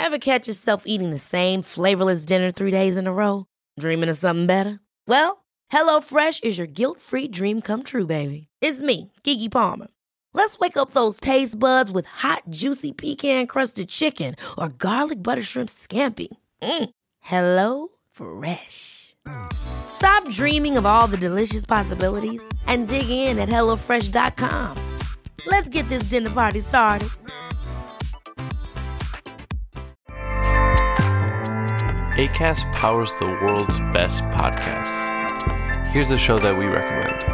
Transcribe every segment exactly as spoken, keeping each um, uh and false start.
Ever catch yourself eating the same flavorless dinner three days in a row? Dreaming of something better? Well, HelloFresh is your guilt-free dream come true, baby. It's me, Keke Palmer. Let's wake up those taste buds with hot, juicy pecan-crusted chicken or garlic butter shrimp scampi. Mm. Hello Fresh. Stop dreaming of all the delicious possibilities and dig in at hello fresh dot com. Let's get this dinner party started. Acast powers the world's best podcasts. Here's a show that we recommend.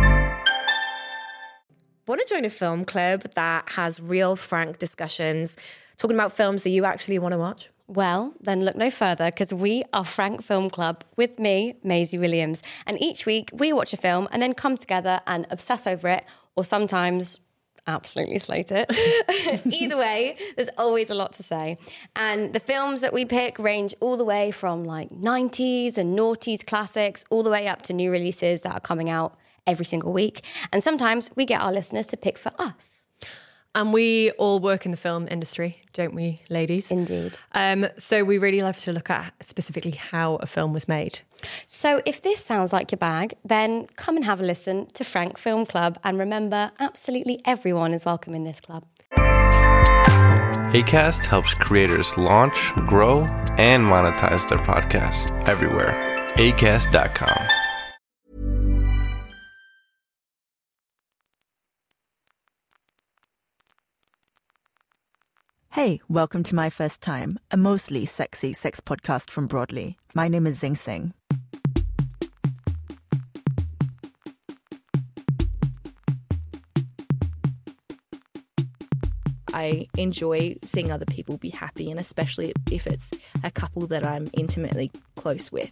Want to join a film club that has real, frank discussions, talking about films that you actually want to watch? Well, then look no further, because we are Frank Film Club with me, Maisie Williams. And each week we watch a film and then come together and obsess over it, or sometimes absolutely slate it. Either way, there's always a lot to say. And the films that we pick range all the way from like nineties and noughties classics, all the way up to new releases that are coming out every single week. And sometimes we get our listeners to pick for us. And we all work in the film industry, don't we, ladies? Indeed. Um, so we really love to look at specifically how a film was made. So if this sounds like your bag, then come and have a listen to Frank Film Club. And remember, absolutely everyone is welcome in this club. Acast helps creators launch, grow, and monetize their podcasts everywhere. acast dot com. Hey, welcome to My First Time, a mostly sexy sex podcast from Broadly. My name is Zing Singh. I enjoy seeing other people be happy, and especially if it's a couple that I'm intimately close with.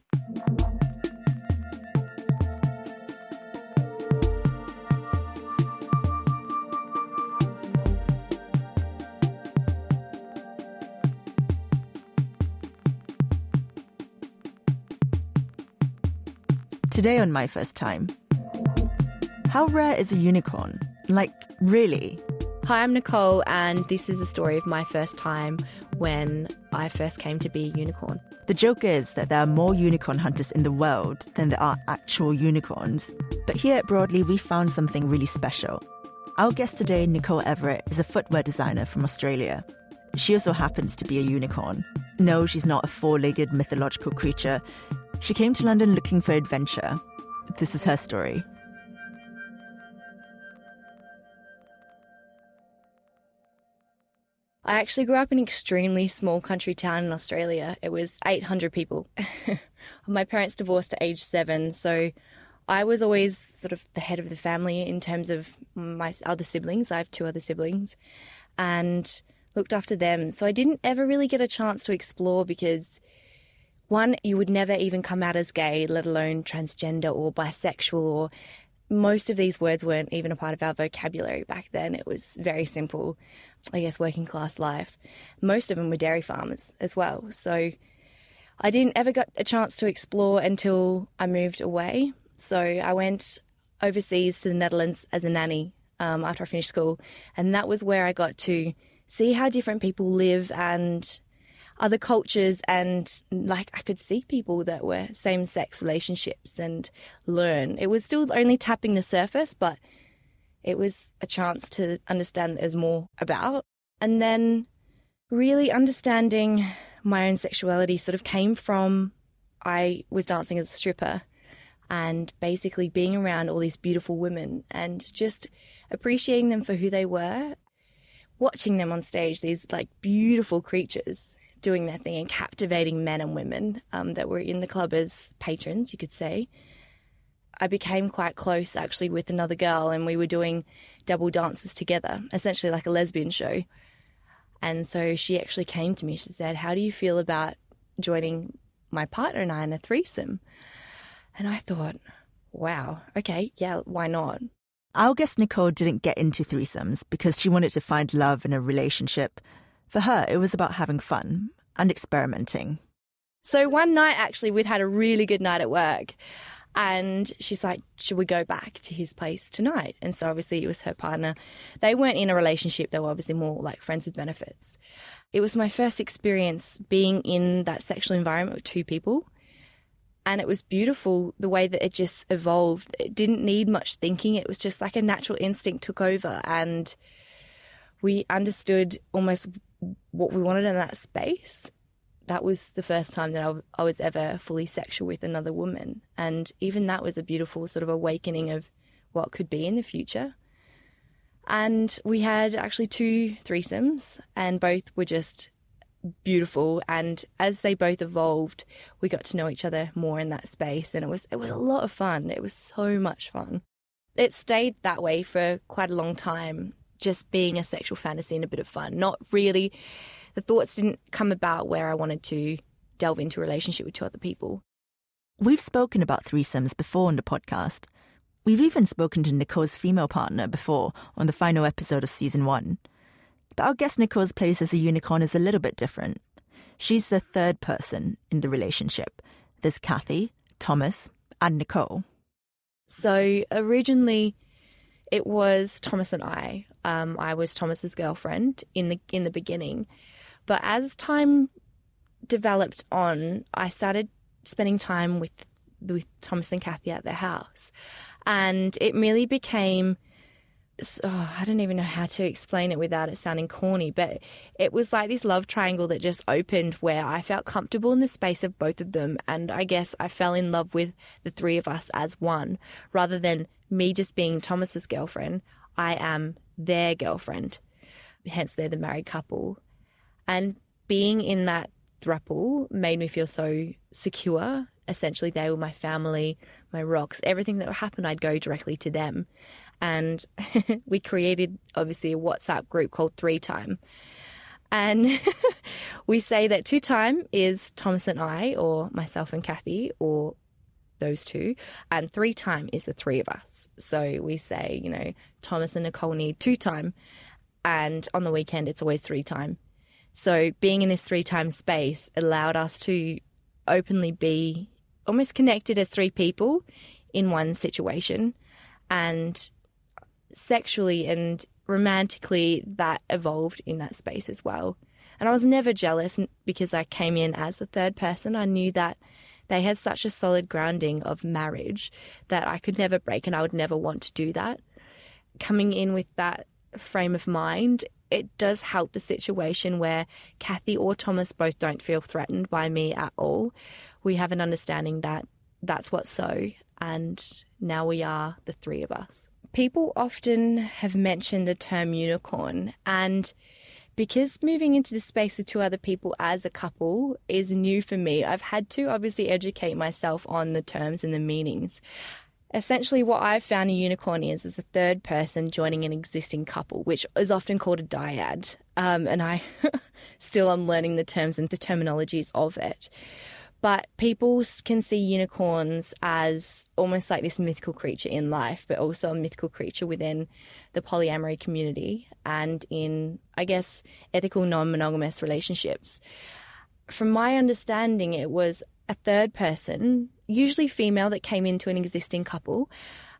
Today on My First Time, how rare is a unicorn? Like, really? Hi, I'm Nicole, and this is the story of my first time when I first came to be a unicorn. The joke is that there are more unicorn hunters in the world than there are actual unicorns. But here at Broadly, we found something really special. Our guest today, Nicole Everett, is a footwear designer from Australia. She also happens to be a unicorn. No, she's not a four-legged mythological creature. She came to London looking for adventure. This is her story. I actually grew up in an extremely small country town in Australia. It was eight hundred people. My parents divorced at age seven, so I was always sort of the head of the family in terms of my other siblings. I have two other siblings, and looked after them. So I didn't ever really get a chance to explore because, one, you would never even come out as gay, let alone transgender or bisexual, or most of these words weren't even a part of our vocabulary back then. It was very simple, I guess, working class life. Most of them were dairy farmers as well. So I didn't ever get a chance to explore until I moved away. So I went overseas to the Netherlands as a nanny um, after I finished school. And that was where I got to see how different people live and other cultures, and like I could see people that were same-sex relationships and learn. It was still only tapping the surface, but it was a chance to understand that there's more about. And then really understanding my own sexuality sort of came from, I was dancing as a stripper and basically being around all these beautiful women and just appreciating them for who they were, watching them on stage, these like beautiful creatures doing their thing and captivating men and women um, that were in the club as patrons, you could say. I became quite close actually with another girl, and we were doing double dances together, essentially like a lesbian show. And so she actually came to me, she said, how do you feel about joining my partner and I in a threesome? And I thought, wow, okay, yeah, why not? Our guest Nicole didn't get into threesomes because she wanted to find love in a relationship. For her, it was about having fun and experimenting. So one night, actually, we'd had a really good night at work. And she's like, should we go back to his place tonight? And so obviously it was her partner. They weren't in a relationship. They were obviously more like friends with benefits. It was my first experience being in that sexual environment with two people. And it was beautiful the way that it just evolved. It didn't need much thinking. It was just like a natural instinct took over. And we understood almost what we wanted in that space. That was the first time that I, I was ever fully sexual with another woman. And even that was a beautiful sort of awakening of what could be in the future. And we had actually two threesomes, and both were just beautiful. And as they both evolved, we got to know each other more in that space. And it was it was a lot of fun. It was so much fun. It stayed that way for quite a long time, just being a sexual fantasy and a bit of fun. Not really... The thoughts didn't come about where I wanted to delve into a relationship with two other people. We've spoken about threesomes before on the podcast. We've even spoken to Nicole's female partner before on the final episode of season one. But I guess Nicole's place as a unicorn is a little bit different. She's the third person in the relationship. There's Kathy, Thomas, and Nicole. So originally it was Thomas and I. Um, I was Thomas's girlfriend in the in the beginning. But as time developed on, I started spending time with with Thomas and Kathy at their house. And it really became, oh, I don't even know how to explain it without it sounding corny, but it was like this love triangle that just opened where I felt comfortable in the space of both of them. And I guess I fell in love with the three of us as one. Rather than me just being Thomas's girlfriend, I am their girlfriend. Hence, they're the married couple. And being in that throuple made me feel so secure. Essentially, they were my family, my rocks. Everything that happened, I'd go directly to them. And we created, obviously, a WhatsApp group called Three Time. And we say that Two Time is Thomas and I, or myself and Kathy, or those two. And Three Time is the three of us. So we say, you know, Thomas and Nicole need Two Time. And on the weekend, it's always Three Time. So being in this three-time space allowed us to openly be almost connected as three people in one situation. And sexually and romantically, that evolved in that space as well. And I was never jealous because I came in as the third person. I knew that they had such a solid grounding of marriage that I could never break, and I would never want to do that. Coming in with that frame of mind, it does help the situation where Kathy or Thomas both don't feel threatened by me at all. We have an understanding that that's what's so, and now we are the three of us. People often have mentioned the term unicorn, and because moving into the space with two other people as a couple is new for me, I've had to obviously educate myself on the terms and the meanings. Essentially, what I've found a unicorn is is a third person joining an existing couple, which is often called a dyad. Um, and I still am learning the terms and the terminologies of it. But people can see unicorns as almost like this mythical creature in life, but also a mythical creature within the polyamory community and in, I guess, ethical non-monogamous relationships. From my understanding, it was a third person, usually female, that came into an existing couple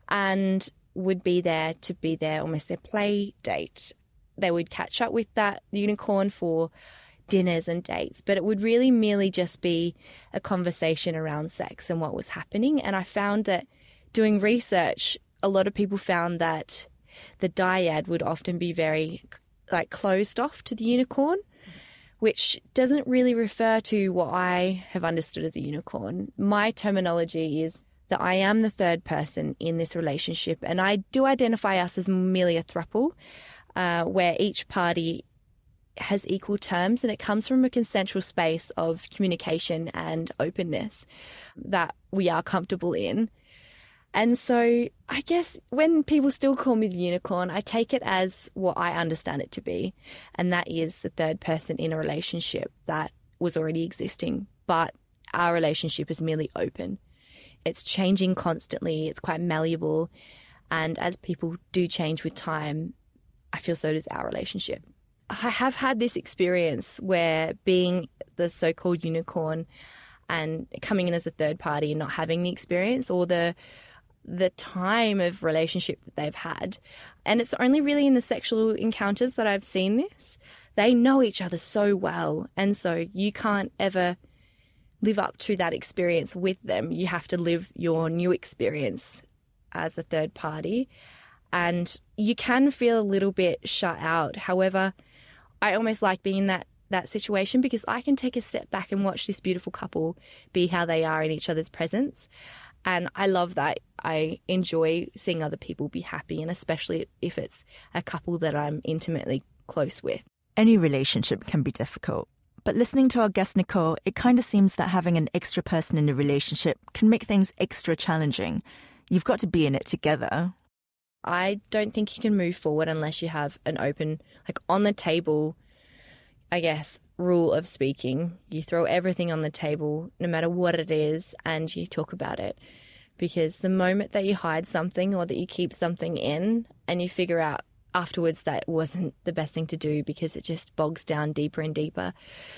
and would be there to be there, almost their play date. They would catch up with that unicorn for dinners and dates, but it would really merely just be a conversation around sex and what was happening. And I found that doing research, a lot of people found that the dyad would often be very like closed off to the unicorn, which doesn't really refer to what I have understood as a unicorn. My terminology is that I am the third person in this relationship, and I do identify us as merely a throuple, uh, where each party has equal terms, and it comes from a consensual space of communication and openness that we are comfortable in. And so I guess when people still call me the unicorn, I take it as what I understand it to be, and that is the third person in a relationship that was already existing, but our relationship is merely open. It's changing constantly, it's quite malleable, and as people do change with time, I feel so does our relationship. I have had this experience where being the so-called unicorn, and coming in as a third party and not having the experience or the the time of relationship that they've had. And it's only really in the sexual encounters that I've seen this. They know each other so well, and so you can't ever live up to that experience with them. You have to live your new experience as a third party, and you can feel a little bit shut out. However, I almost like being in that that situation because I can take a step back and watch this beautiful couple be how they are in each other's presence. And I love that. I enjoy seeing other people be happy, and especially if it's a couple that I'm intimately close with. Any relationship can be difficult. But listening to our guest Nicole, it kind of seems that having an extra person in a relationship can make things extra challenging. You've got to be in it together. I don't think you can move forward unless you have an open, like on the table, I guess, rule of speaking. You throw everything on the table, no matter what it is, and you talk about it. Because the moment that you hide something or that you keep something in and you figure out afterwards that wasn't the best thing to do because it just bogs down deeper and deeper.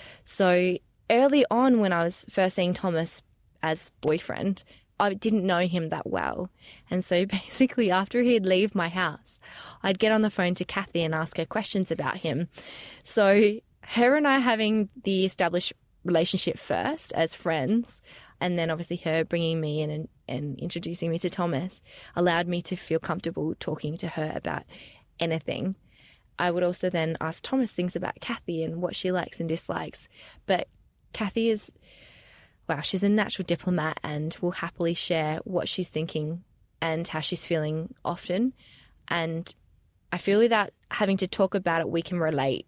So early on when I was first seeing Thomas as boyfriend, I didn't know him that well. And so basically after he'd leave my house, I'd get on the phone to Kathy and ask her questions about him. So her and I having the established relationship first as friends, and then obviously her bringing me in and, and introducing me to Thomas allowed me to feel comfortable talking to her about anything. I would also then ask Thomas things about Kathy and what she likes and dislikes. But Kathy is, wow, she's a natural diplomat and will happily share what she's thinking and how she's feeling often. And I feel without having to talk about it, we can relate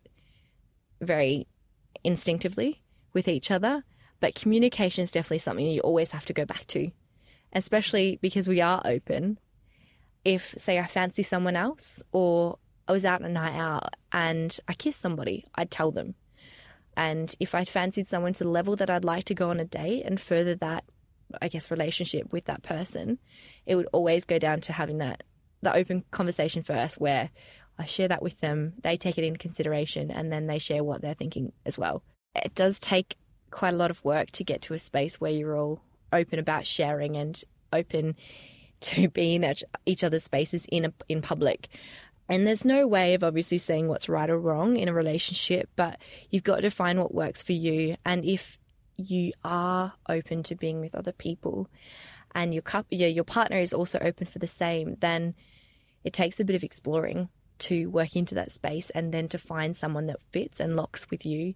very instinctively with each other. But communication is definitely something you always have to go back to, especially because we are open. If, say, I fancy someone else or I was out on a night out and I kissed somebody, I'd tell them. And if I fancied someone to the level that I'd like to go on a date and further that, I guess, relationship with that person, it would always go down to having that, the open conversation first where I share that with them, they take it into consideration, and then they share what they're thinking as well. It does take quite a lot of work to get to a space where you're all open about sharing and open to being at each other's spaces in a, in public. And there's no way of obviously saying what's right or wrong in a relationship, but you've got to find what works for you. And if you are open to being with other people and your couple, yeah, your partner is also open for the same, then it takes a bit of exploring to work into that space, and then to find someone that fits and locks with you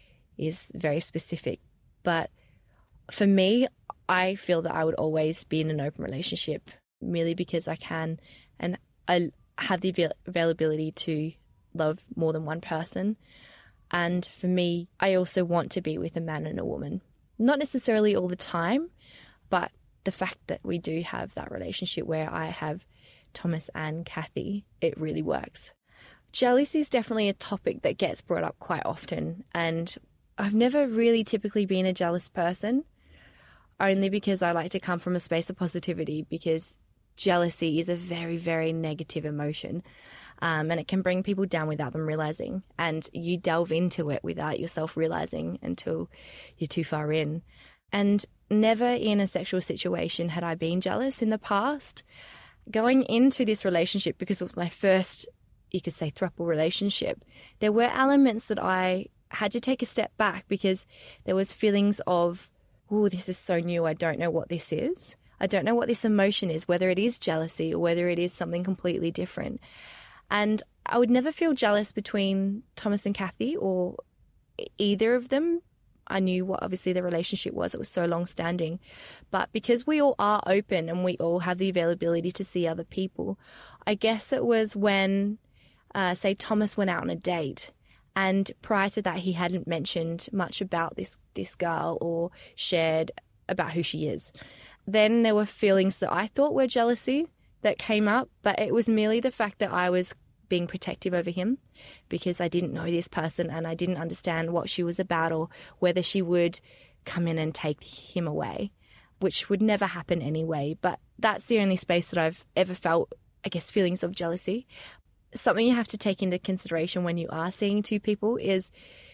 is very specific. But for me, I feel that I would always be in an open relationship merely because I can, and I have the avail- availability to love more than one person. And for me, I also want to be with a man and a woman. Not necessarily all the time, but the fact that we do have that relationship where I have Thomas and Kathy, it really works. Jealousy is definitely a topic that gets brought up quite often, and I've never really typically been a jealous person, only because I like to come from a space of positivity, because jealousy is a very, very negative emotion, um, and it can bring people down without them realising, and you delve into it without yourself realising until you're too far in. And never in a sexual situation had I been jealous in the past. Going into this relationship, because it was my first, you could say, throuple relationship, there were elements that I had to take a step back because there was feelings of, oh, this is so new, I don't know what this is. I don't know what this emotion is, whether it is jealousy or whether it is something completely different. And I would never feel jealous between Thomas and Kathy or either of them. I knew what obviously the relationship was. It was so long-standing. But because we all are open and we all have the availability to see other people, I guess it was when, uh, say, Thomas went out on a date, and prior to that he hadn't mentioned much about this, this girl or shared about who she is. Then there were feelings that I thought were jealousy that came up, but it was merely the fact that I was being protective over him because I didn't know this person and I didn't understand what she was about or whether she would come in and take him away, which would never happen anyway. But that's the only space that I've ever felt, I guess, feelings of jealousy. Something you have to take into consideration when you are seeing two people is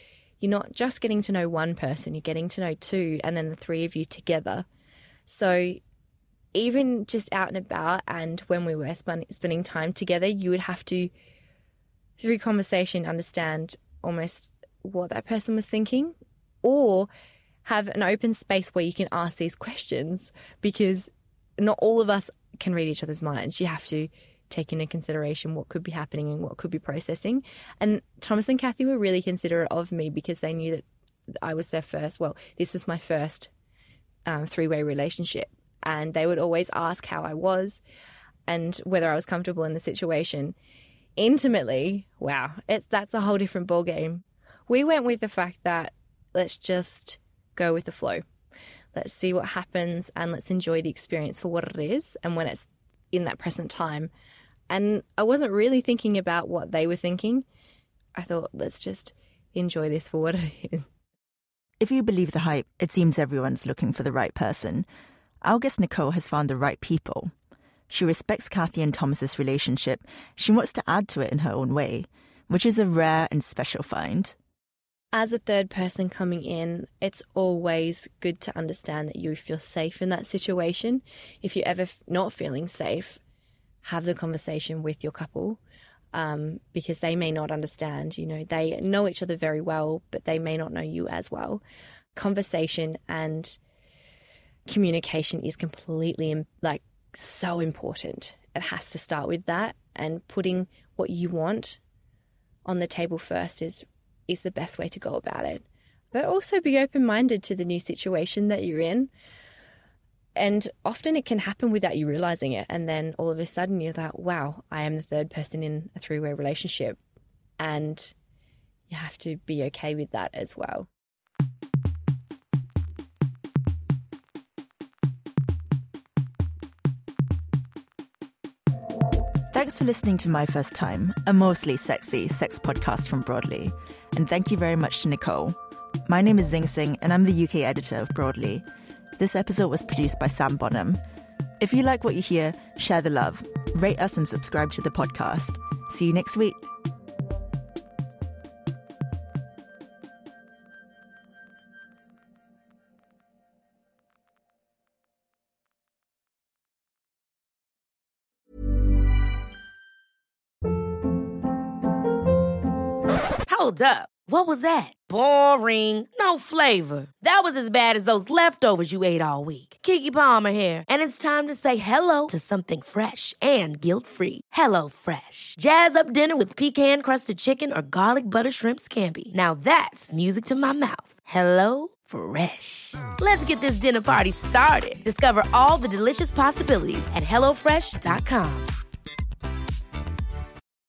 you're not just getting to know one person, you're getting to know two, and then the three of you together. So even just out and about, and when we were spend, spending time together, you would have to, through conversation, understand almost what that person was thinking, or have an open space where you can ask these questions, because not all of us can read each other's minds. You have to take into consideration what could be happening and what could be processing. And Thomas and Kathy were really considerate of me because they knew that I was their first, well, this was my first um, three-way relationship. And they would always ask how I was and whether I was comfortable in the situation. Intimately, wow, it, that's a whole different ballgame. We went with the fact that let's just go with the flow. Let's see what happens and let's enjoy the experience for what it is and when it's in that present time. And I wasn't really thinking about what they were thinking. I thought, let's just enjoy this for what it is. If you believe the hype, it seems everyone's looking for the right person. Our guest Nicole has found the right people. She respects Kathy and Thomas's relationship. She wants to add to it in her own way, which is a rare and special find. As a third person coming in, it's always good to understand that you feel safe in that situation. If you're ever not feeling safe, have the conversation with your couple, um, because they may not understand. You know, they know each other very well, but they may not know you as well. Conversation and communication is completely, like, so important. It has to start with that, and putting what you want on the table first is is the best way to go about it. But also be open-minded to the new situation that you're in. And often it can happen without you realizing it. And then all of a sudden you're like, wow, I am the third person in a three-way relationship. And you have to be okay with that as well. Thanks for listening to My First Time, a mostly sexy sex podcast from Broadly. And thank you very much to Nicole. My name is Zing Singh, and I'm the U K editor of Broadly. This episode was produced by Sam Bonham. If you like what you hear, share the love, rate us and subscribe to the podcast. See you next week. Hold up. What was that? Boring. No flavor. That was as bad as those leftovers you ate all week. Keke Palmer here, and it's time to say hello to something fresh and guilt-free. Hello Fresh. Jazz up dinner with pecan-crusted chicken or garlic butter shrimp scampi. Now that's music to my mouth. Hello Fresh. Let's get this dinner party started. Discover all the delicious possibilities at hello fresh dot com.